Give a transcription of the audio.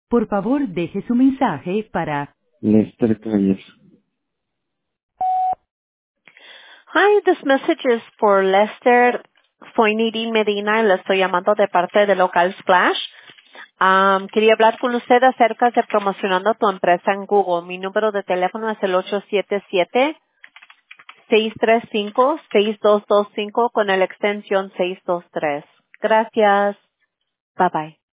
Por favor, deje su mensaje para Lester Calles. Hi, this message is for Lester. Soy Nidhi Medina y le estoy llamando de parte de Local Splash. Quería hablar con usted acerca de promocionando tu empresa en Google. Mi número de teléfono es el 877-635-6225 con la extensión 623. Gracias. Bye bye.